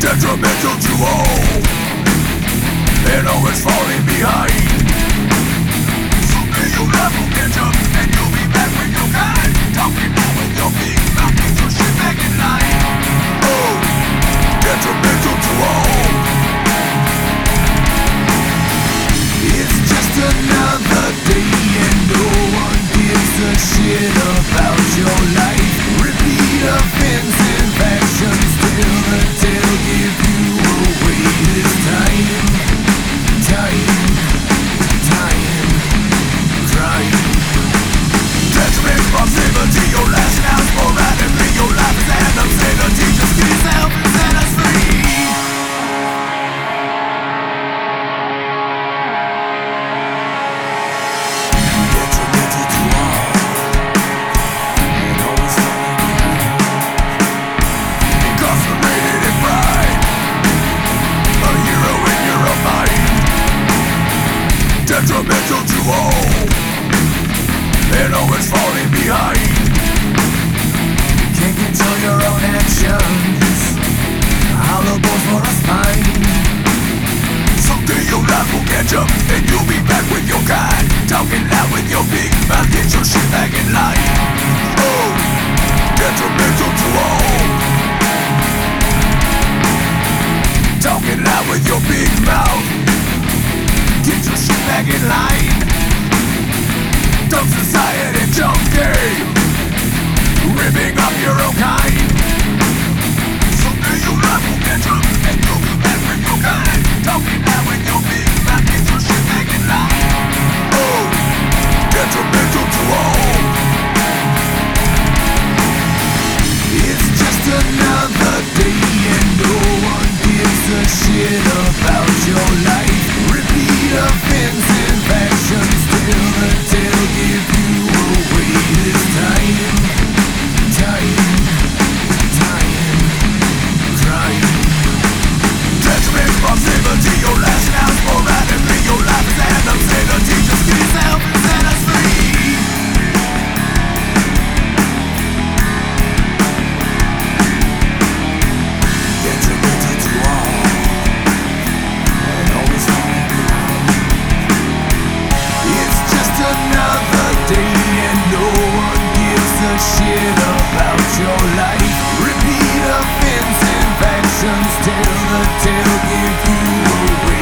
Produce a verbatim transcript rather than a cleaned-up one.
detrimental to all, and always falling behind. Someday your life will catch up, and you'll be back with your kind, talking now with your big mouth, get your shit back in line. Oh, detrimental to all. It's just another day, and no one gives a shit about your life. Repeat offensive actions till the tail give you away. This time, time, time, crime. Detriment, proximity, your last now sporadically. Your life is an obscenity. Just get yourself and set us free. Detrimental to all, and always falling behind. Can't control your own actions, hollow bones for a spine. Someday your life will catch up, and you'll be back with your kind, talking loud with your big mouth, get your shit back in line. Oh, detrimental to all, talking loud with your big mouth, get your shit back in line. Dumb society junkie, ripping up your own kind. Someday your life will catch up, and you'll be back with your kind, talking now with your big mouth, get your shit back in line. Oh, detrimental to all. It's just another day, and no one gives a shit about your life. Repeat offensive actions till the tail give you away. This time, time, time, crime. Detriment, proximity, your last now sporadically. Your life is an obscenity. Just get yourself and set us free. Detrimental to all, and always falling behind. It's just another day, and no one gives a shit about your life. Repeat offensive actions till the tail give you away.